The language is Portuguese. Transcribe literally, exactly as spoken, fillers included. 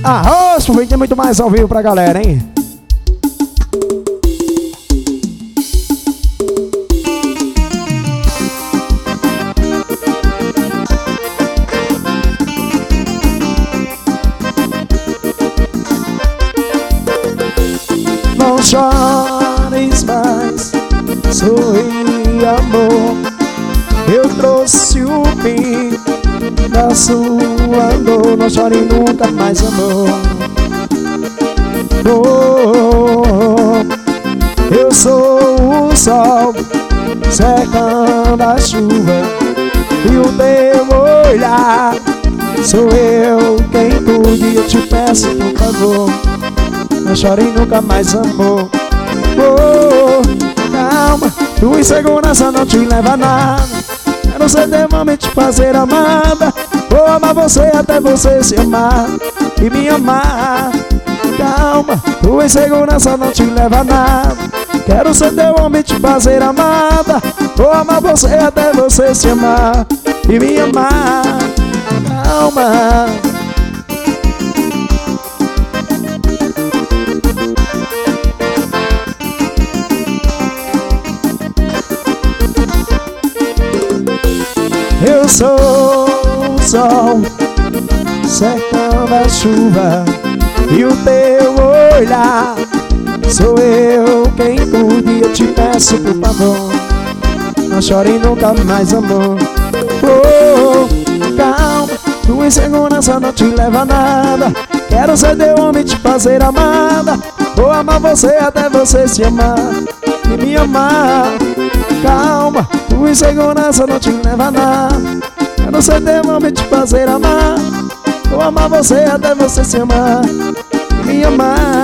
Arroz, porque tem muito mais ao vivo pra galera, hein? Não chores mais, sorri, amor. Eu trouxe o fim da sua dor. Não chore nunca mais, amor. Oh, eu sou o sol secando a chuva, e o teu olhar sou eu quem cuide. Eu te peço, por favor, não chore nunca mais, amor. Oh, calma, tua insegurança não te leva a nada. Quero ser eternamente fazer amada. Vou amar você até você se amar e me amar. Calma, tua insegurança não te leva a nada. Quero ser teu homem, te fazer amada. Vou amar você até você se amar e me amar. Calma. Eu sou o sol secando a chuva, e o teu olhar sou eu quem cuide. Eu te peço, por favor, não chore nunca mais, amor. Oh, calma, tua insegurança não te leva a nada. Quero ser teu homem, te fazer amada. Vou amar você até você se amar e me amar. Calma, tua insegurança não te leva a nada. Quero ser teu homem, te fazer amar. Vou amar você até você se amar e me amar.